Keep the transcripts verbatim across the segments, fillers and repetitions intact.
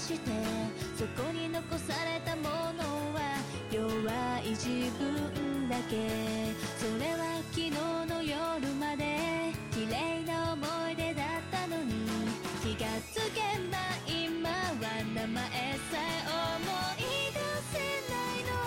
してそこに残されたものは弱い自分だけ。それは昨日の夜まで綺麗な思い出だったのに、気がつけば今は名前さえ思い出せないの。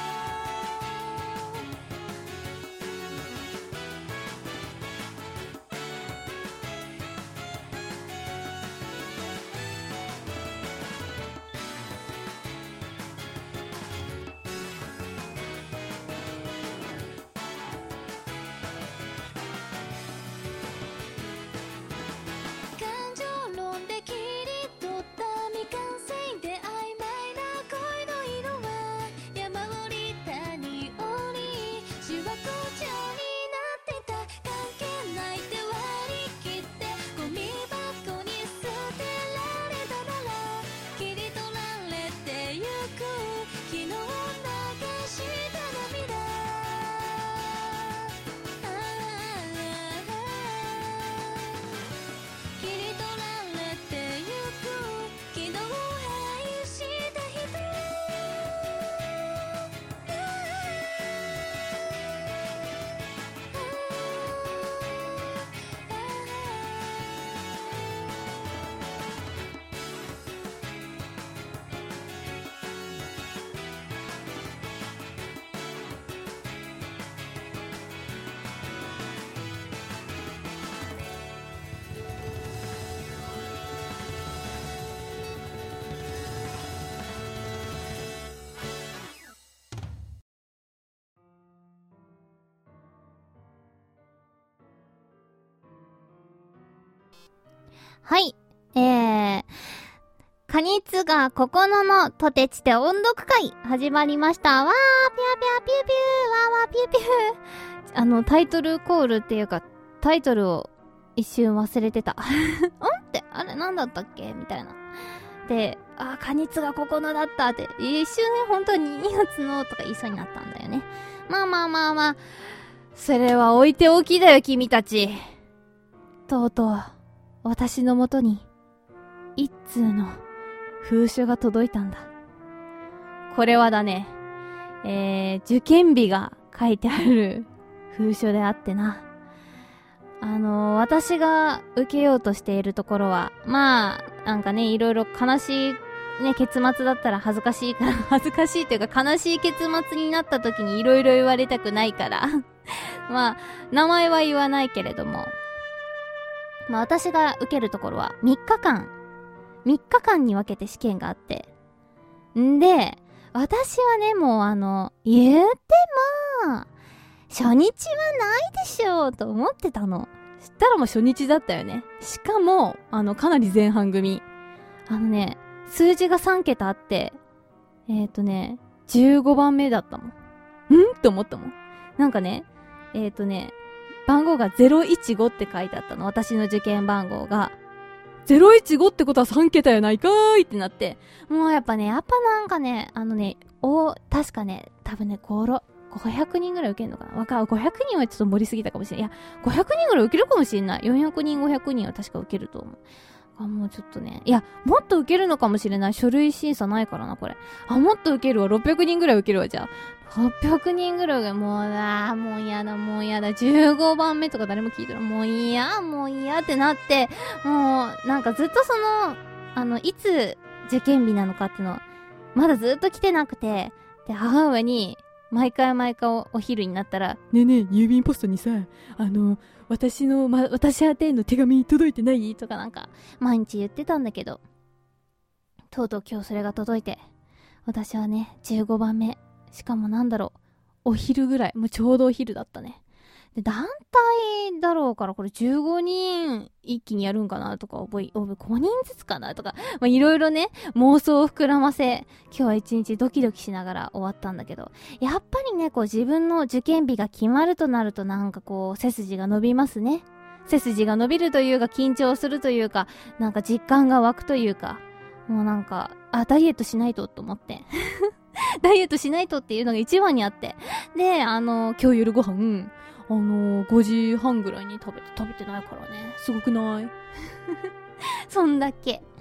はい。えー、カニツがここののとてつて音読会始まりました。わー、ぴゃぴゃぴゅぴゅー、わーわーぴゅぴゅー。あの、タイトルコールっていうか、タイトルを一瞬忘れてた。んって、あれなんだったっけみたいな。で、あー、カニツがここのだったって、一瞬ね、本当ににがつのとか言いそうになったんだよね。まあまあまあまあ、それは置いておきだよ、君たち。とうとう。私のもとに一通の封書が届いたんだ。これはだね、えー、受験日が書いてある封書であってな。あのー、私が受けようとしているところは、まあ、なんかね、いろいろ悲しいね、結末だったら恥ずかしいから、恥ずかしいというか悲しい結末になった時にいろいろ言われたくないから。まあ、名前は言わないけれども、まあ私が受けるところはみっかかん、みっかかんに分けて試験があって。んで、私はね、もうあの、言っても、初日はないでしょうと思ってたの。したらもう初日だったよね。しかも、あの、かなり前半組。あのね、数字がさんけたあって、えっとね、じゅうごばんめだったもん。んって思ったもん。なんかね、えっとね、番号がゼロいちごって書いてあったの。私の受験番号が。ゼロいちごってことはさんけたやないかーいってなって。もうやっぱね、やっぱなんかね、あのね、お、確かね、多分ね、ごひゃくにんぐらい受けるのかなわかる。ごひゃくにんはちょっと盛りすぎたかもしれない。いや、ごひゃくにんぐらい受けるかもしれない。よんひゃくにん、ごひゃくにんは確か受けると思う。あ、もうちょっとね。いや、もっと受けるのかもしれない。書類審査ないからな、これ。あ、もっと受けるわ。ろっぴゃくにんぐらい受けるわ、じゃあ。はっぴゃくにんぐらいがもう、あー、もう嫌だ、もう嫌だ。じゅうごばんめとか誰も聞いたら、もう嫌、もう嫌ってなって、もう、なんかずっとその、あの、いつ受験日なのかっていうの、まだずっと来てなくて、で、母親に、毎回毎回 お, お昼になったら、ねえねえ、郵便ポストにさ、あの、私の、ま、私宛ての手紙届いてないとかなんか、毎日言ってたんだけど、とうとう今日それが届いて、私はね、じゅうごばんめ。しかもなんだろう、お昼ぐらい、もうちょうどお昼だったね。で、団体だろうから、これじゅうごにん一気にやるんかなとか、覚え、ごにんずつかなとか、まあ、いろいろね、妄想を膨らませ、今日は一日ドキドキしながら終わったんだけど、やっぱりね、こう自分の受験日が決まるとなるとなんかこう、背筋が伸びますね。背筋が伸びるというか、緊張するというか、なんか実感が湧くというか、もうなんか、あ、ダイエットしないとと思って。ダイエットしないとっていうのが一番にあって。で、あの、今日夜ご飯、あの、ごじはんぐらいに食べて、食べてないからね。すごくないそんだけ。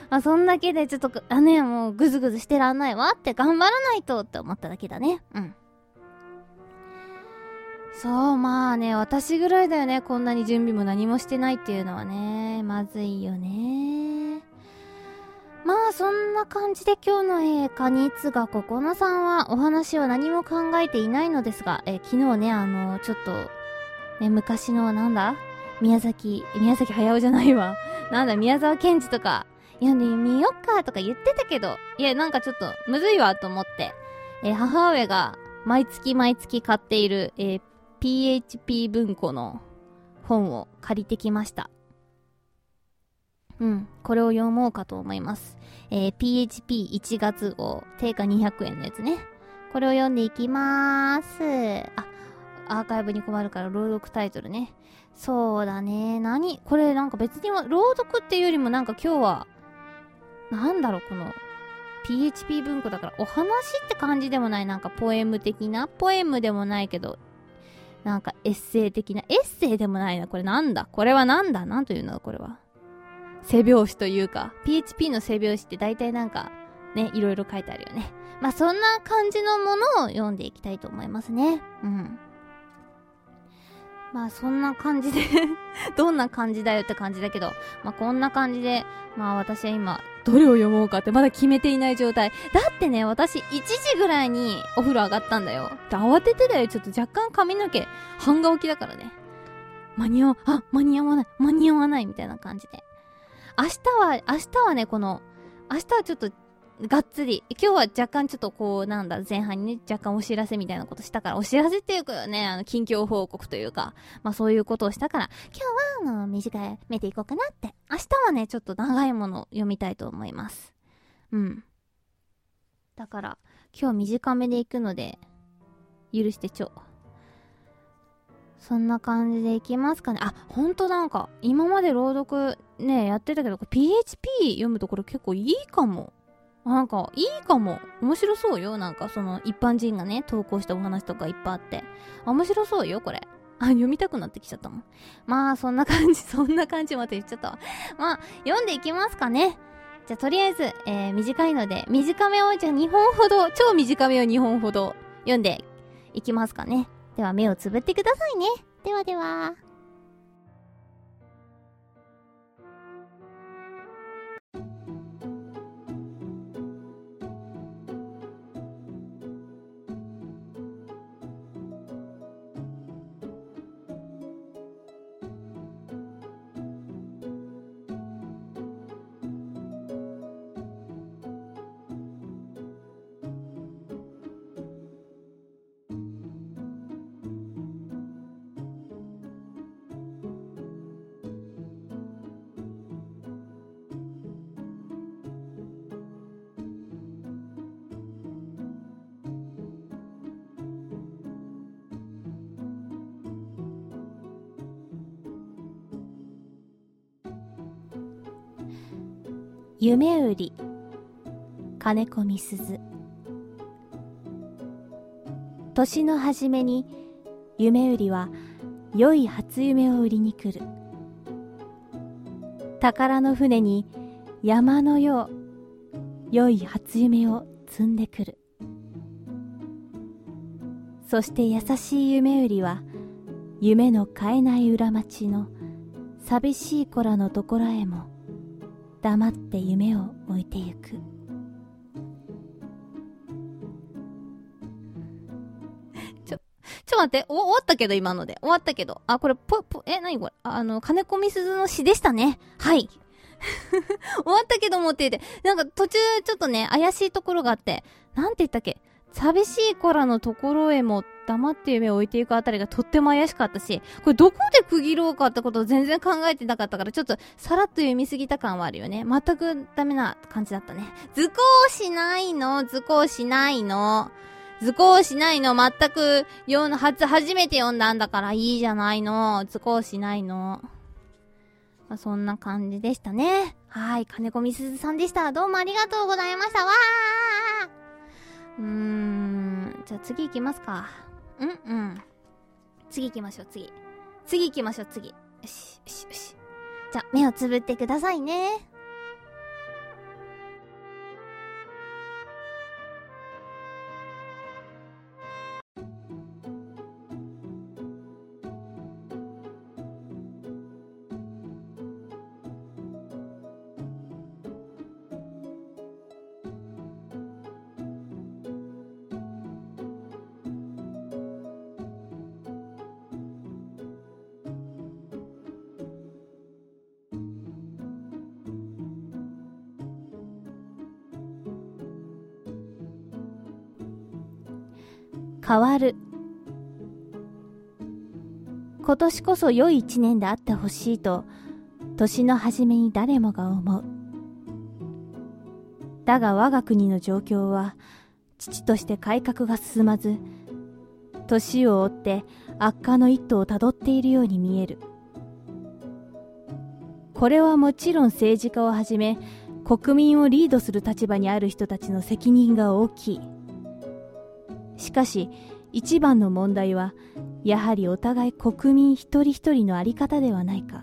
あ、そんだけでちょっと、あね、もうぐずぐずしてらんないわって頑張らないとって思っただけだね。うん。そう、まあね、私ぐらいだよね。こんなに準備も何もしてないっていうのはね、まずいよね。まあそんな感じで今日のえカニツがここのさんはお話を何も考えていないのですが、えー、昨日ね、あのー、ちょっと、ね、昔のなんだ宮崎、宮崎駿じゃないわ。なんだ、宮沢賢治とか読んでみよっかとか言ってたけど、いや、なんかちょっとむずいわと思って、えー、母親が毎月毎月買っている、えー、ピーエイチピー 文庫の本を借りてきました。うん、これを読もうかと思います。えー、ピーエイチピーいち 月号、定価にひゃくえんのやつね。これを読んでいきまーす。あ、アーカイブに困るから朗読タイトルね。そうだね。何これなんか別に朗読っていうよりもなんか今日は、なんだろうこの、ピーエイチピー 文庫だからお話って感じでもない。なんかポエム的なポエムでもないけど、なんかエッセイ的な、エッセイでもないな。これなんだこれはなんだなんというのだこれは。背表紙というか、ピーエイチピー の背表紙って大体なんか、ね、いろいろ書いてあるよね。まあそんな感じのものを読んでいきたいと思いますね。うん。まあそんな感じでどんな感じだよって感じだけど、まあこんな感じで、まあ私は今、どれを読もうかってまだ決めていない状態。だってね、私いちじぐらいにお風呂上がったんだよ。で、慌ててだよ。ちょっと若干髪の毛、半乾きだからね。間に合わ、あ、間に合わない、間に合わないみたいな感じで。明日は、明日はね、この、明日はちょっと、がっつり、今日は若干ちょっとこう、なんだ、前半にね、若干お知らせみたいなことしたから、お知らせっていうかね、あの、近況報告というか、まあそういうことをしたから、今日は、あの、短めていこうかなって。明日はね、ちょっと長いものを読みたいと思います。うん。だから、今日短めでいくので、許してちょ。そんな感じでいきますかね。あ、ほんとなんか、今まで朗読ね、やってたけど、ピーエイチピー 読むところ結構いいかも。なんか、いいかも。面白そうよ。なんか、その、一般人がね、投稿したお話とかいっぱいあって。面白そうよ、これ。あ、読みたくなってきちゃったもん。まあ、そんな感じ、そんな感じまた言っちゃったわ。まあ、読んでいきますかね。じゃあ、とりあえず、えー、短いので、短めを、じゃあにほんほど、超短めをにほんほど読んでいきますかね。では目をつぶってくださいね。ではでは。夢売り金子みすず。年の初めに夢売りは良い初夢を売りに来る。宝の船に山のよう良い初夢を積んでくる。そして優しい夢売りは夢の買えない裏町の寂しい子らのところへも黙って夢を置いてゆく。ちょ、ちょ待って、お、終わったけど今ので。終わったけど。あ、これ、ぽ、ぽ、え、なにこれあの、金子みすずの詩でしたね。はい。終わったけどもって言って、なんか途中ちょっとね、怪しいところがあって、なんて言ったっけ寂しい子らのところへも黙って夢を置いていくあたりがとっても怪しかったし、これどこで区切ろうかってことを全然考えてなかったから、ちょっとさらっと読みすぎた感はあるよね。全くダメな感じだったね。図工しないの図工しないの図工しないの全く読んはず、初めて読んだんだからいいじゃないの図工しないの。まあ、そんな感じでしたね。はい。金子みすずさんでした。どうもありがとうございました。わーうーん。じゃあ次行きますか。うんうん。次行きましょう、次。次行きましょう、次。よし、よし、よし。じゃあ、目をつぶってくださいね。 変わる。今年こそ良い一年であってほしいと年の初めに誰もが思う。だが我が国の状況は父として改革が進まず、年を追って悪化の一途をたどっているように見える。これはもちろん政治家をはじめ国民をリードする立場にある人たちの責任が大きい。しかし一番の問題はやはりお互い国民一人一人のあり方ではないか。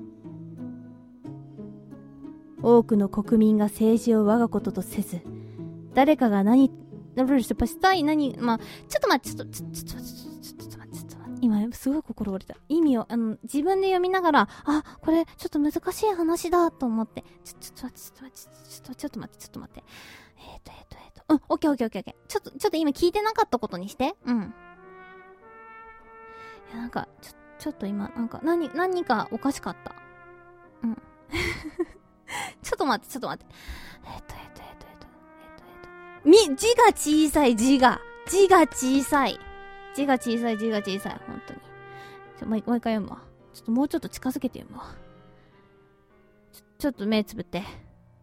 多くの国民が政治を我がこととせず、誰かが何したい何まあちょっと待ってちょっとちょっとちょっと待ってちょっと待ってちょっと待って今すごい心折れた。意味をあの自分で読みながら、あこれちょっと難しい話だと思って、ちょちょっと待ってちょっと待ってちょっとちょっと待ってちょっと待ってえっとえっとえっとうんオッケーオッケーオッケーオッケーちょっとちょっと今聞いてなかったことにしてうん。いやなんかちょちょっと今なんか何何かおかしかった。うん。ちょっと待ってちょっと待って。えっとえっとえっとえっとえっとえっとみ字が小さい字が字が小さい字が小さい字が小さい本当に。ちょもうもう一回読むわ。ちょっともうちょっと近づけて読むわ。ちょちょっと目つぶって。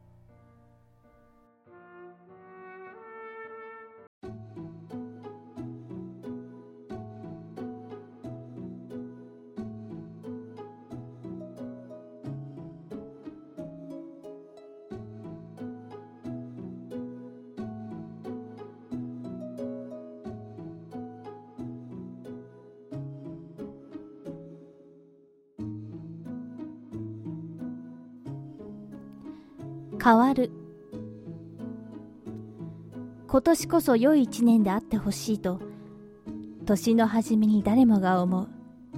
変わる。今年こそ良い一年であってほしいと年の初めに誰もが思う。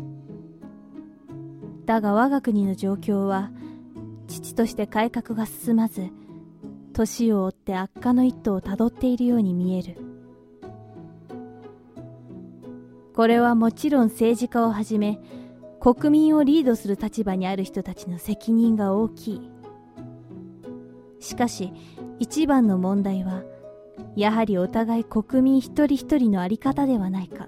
だが我が国の状況は父として改革が進まず、年を追って悪化の一途をたどっているように見える。これはもちろん政治家をはじめ国民をリードする立場にある人たちの責任が大きい。しかし一番の問題はやはりお互い国民一人一人のあり方ではないか。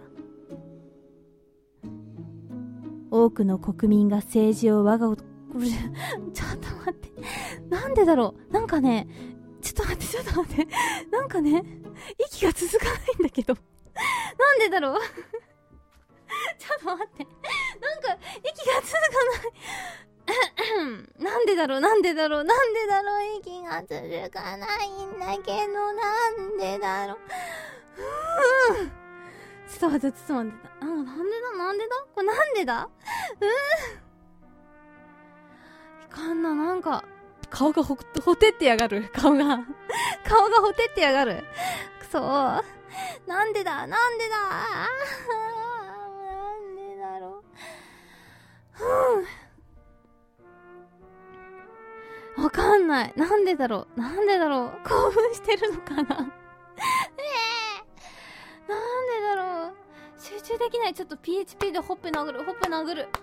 多くの国民が政治を我がことちょっと待ってなんでだろうなんかねちょっと待ってちょっと待ってなんかね息が続かないんだけどなんでだろうちょっと待ってなんか息が続かないなんでだろうなんでだろうなんでだろう息が続かないんだけどなんでだろううーんちょっと待ってちょっと待ってあなんでだなんでだこれなんでだうーんいかんななんか顔がほほてってやがる顔が顔がほてってやがるくそーなんでだなんでだなんでだろうふぅわかんない。なんでだろうなんでだろう興奮してるのかなええー、なんでだろう集中できない。ちょっと ピーエイチピー でほっぺ殴る。ほっぺ殴る。は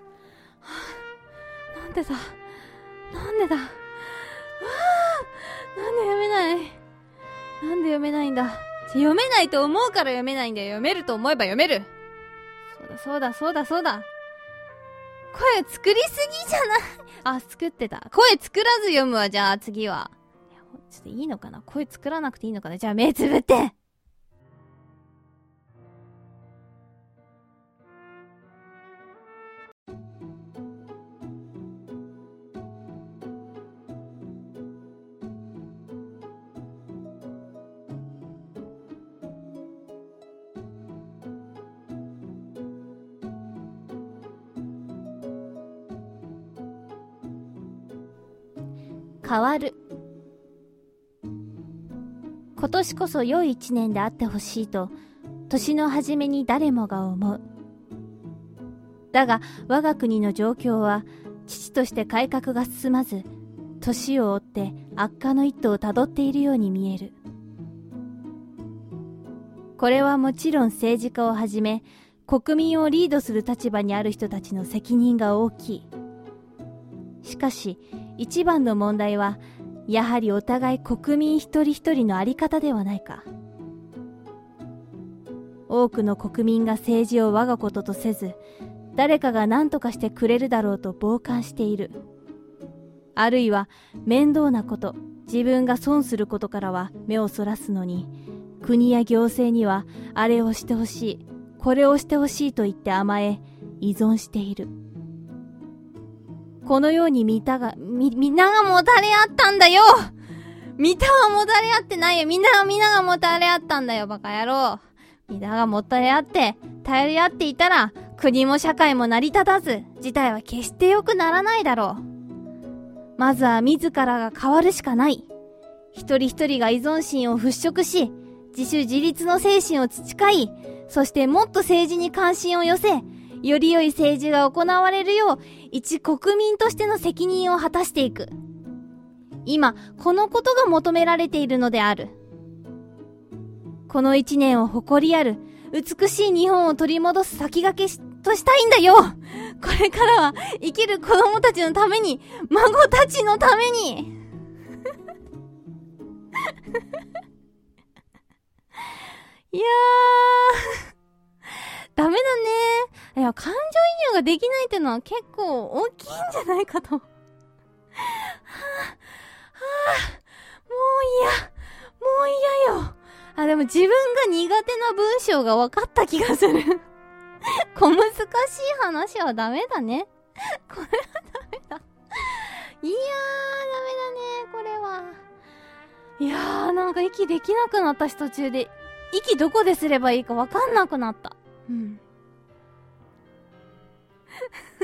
あ、なんでだなんでだわあなんで読めないなんで読めないんだ読めないと思うから読めないんだよ。読めると思えば読める。そうだそうだそうだそうだ声作りすぎじゃないあ、作ってた。声作らず読むわ、じゃあ次は。いや、ちょっといいのかな声作らなくていいのかなじゃあ目つぶって変わる。今年こそ良い一年であってほしいと年の初めに誰もが思う。だが我が国の状況は父として改革が進まず、年を追って悪化の一途をたどっているように見える。これはもちろん政治家をはじめ国民をリードする立場にある人たちの責任が大きい。しかし一番の問題はやはりお互い国民一人一人のあり方ではないか。 多くの国民が政治を我がこととせず、誰かが何とかしてくれるだろうと傍観している。あるいは面倒なこと、自分が損することからは目をそらすのに、国や行政にはあれをしてほしい、これをしてほしいと言って甘え、依存している。このようにみたが、み、みんながもたれ合ったんだよ。みたはもたれ合ってないよ。みんながみんながもたれ合ったんだよ、バカ野郎。みんながもたれ合って、頼り合っていたら、国も社会も成り立たず、事態は決して良くならないだろう。まずは自らが変わるしかない。一人一人が依存心を払拭し、自主自立の精神を培い、そしてもっと政治に関心を寄せ、より良い政治が行われるよう、一国民としての責任を果たしていく。今、このことが求められているのである。この一年を誇りある、美しい日本を取り戻す先駆けしとしたいんだよ。これからは生きる子供たちのために、孫たちのために。いやー、ダメだね。いや、感情移入ができないってのは結構大きいんじゃないかと。はぁ、はぁ、もう嫌、もう嫌よ。あ、でも自分が苦手な文章が分かった気がする。小難しい話はダメだね。これはダメだ。いやー、ダメだね、これは。いやー、なんか息できなくなったし、途中で。息どこですればいいか分かんなくなった。うん。はぁ、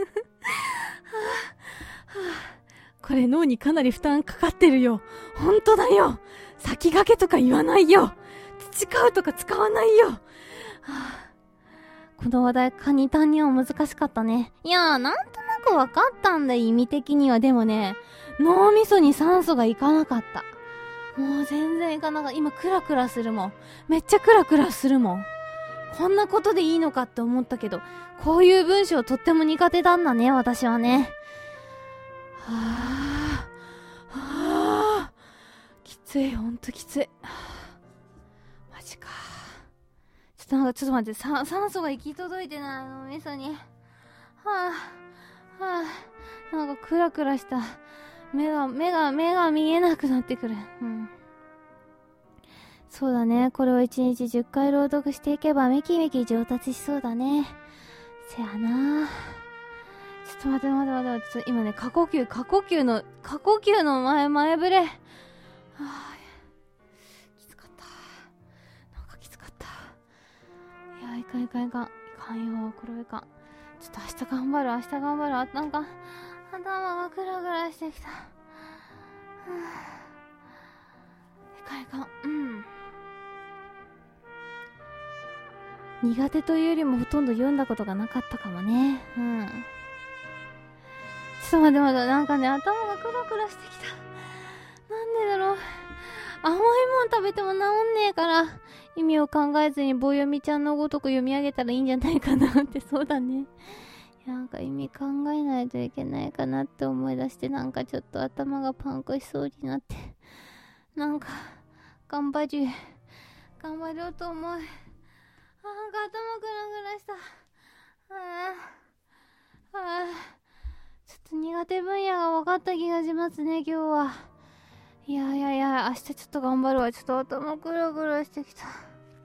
はぁ、これ脳にかなり負担かかってるよ。ほんとだよ。先駆けとか言わないよ。培うとか使わないよ。はぁ、この話題、カニタンには難しかったね。いやー、なんとなく分かったんだ、意味的には。でもね、脳みそに酸素がいかなかった。もう全然いかなかった。今クラクラするもん。めっちゃクラクラするもん。こんなことでいいのかって思ったけど、こういう文章とっても苦手なんだね、私はね。はぁ、はぁ、きつい、ほんときつい。はぁ、マジか。ちょっとなんか、ちょっと待って、さ酸素が行き届いてない、脳みそに。はぁ、はぁ、なんかクラクラした。目が、目が、目が見えなくなってくる。うん。そうだね。これをいちにちじゅっかい朗読していけばめきめき上達しそうだね。せやな。ちょっと待って待って待って待って。ちょっと今ね、過呼吸、過呼吸の、過呼吸の前、前触れ。はぁ、きつかった。なんかきつかった。いや、いかんいかんいかん。いかんよ。これはいかん。ちょっと明日頑張る、明日頑張る。あ、なんか、頭がクラクラしてきた。はぁ、いかんいかん。うん。苦手というよりもほとんど読んだことがなかったかもね。うん。ちょっと待って待って、なんかね、頭がクラクラしてきた。なんでだろう。甘いもん食べても治んねえから、意味を考えずに棒読みちゃんのごとく読み上げたらいいんじゃないかなって。そうだね。なんか意味考えないといけないかなって思い出して、なんかちょっと頭がパンクしそうになって、なんか頑張る頑張ろうと思う。あ、なんか頭クラクラした。ああ、ああ、ちょっと苦手分野が分かった気がしますね、今日は。いやいやいや、明日ちょっと頑張るわ。ちょっと頭クラクラしてきた。は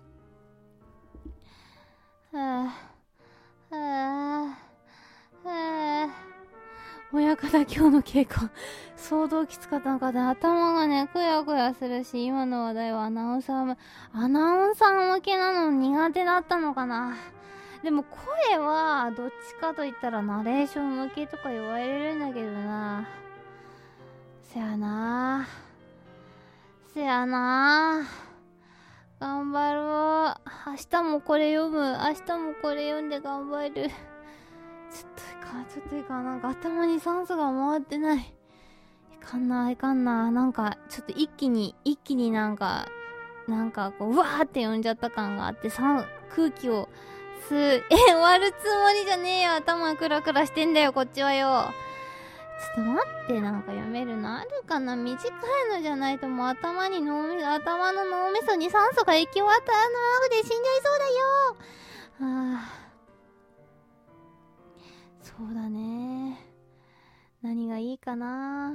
あ、はあ、はあ、親方今日の稽古相当きつかったのかで、頭がねクヤクヤするし、今の話題はアナウンサー向アナウンサー向けなの苦手だったのかな。でも声はどっちかと言ったらナレーション向けとか言われるんだけどな。せやなせやな頑張ろう。明日もこれ読む。明日もこれ読んで頑張る。ちょっといかん、ちょっといかん。なんか頭に酸素が回ってない。いかんな、いかんな。なんか、ちょっと一気に、一気になんか、なんかこう、うわーって読んじゃった感があって、さ空気を吸う。え、終わるつもりじゃねえよ。頭クラクラしてんだよ、こっちはよ。 っと待って、なんか読めるのあるかな。短いのじゃないともう頭に脳みそ、頭の脳みそに酸素が行き渡らなくて死んじゃいそうだよ。はあ。そうだね。何がいいかな。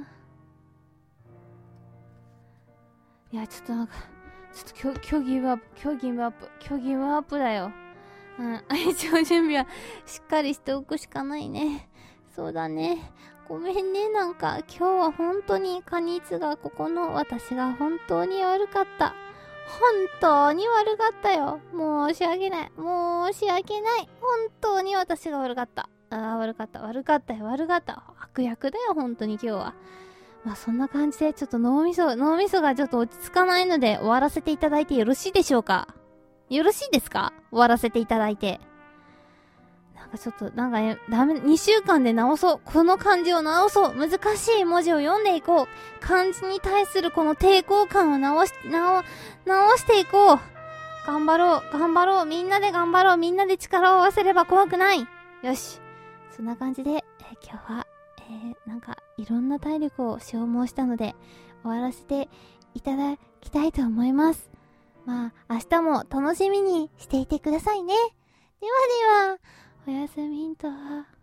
いや、ちょっとなんか、ちょっと今日ギブアップ、今日ギブアップ、今日ギブアップだよ。うん。一応準備はしっかりしておくしかないね。そうだね。ごめんね。なんか今日は本当にカニツがここの私が本当に悪かった。本当に悪かったよ。申し訳ない。申し訳ない。本当に私が悪かった。ああ、悪かった。悪かったよ。悪かった。悪役だよ。本当に今日は。まあそんな感じでちょっと脳みそ、脳みそがちょっと落ち着かないので終わらせていただいてよろしいでしょうか？よろしいですか？終わらせていただいて。なんかちょっと、なんかね、ダメ、にしゅうかんで直そう。この漢字を直そう。難しい文字を読んでいこう。漢字に対するこの抵抗感を直し、直、直していこう。頑張ろう。頑張ろう。みんなで頑張ろう。みんなで力を合わせれば怖くない。よし。そんな感じで、えー、今日は、えー、なんか、いろんな体力を消耗したので、終わらせていただきたいと思います。まあ、明日も楽しみにしていてくださいね。ではでは、おやすみんと。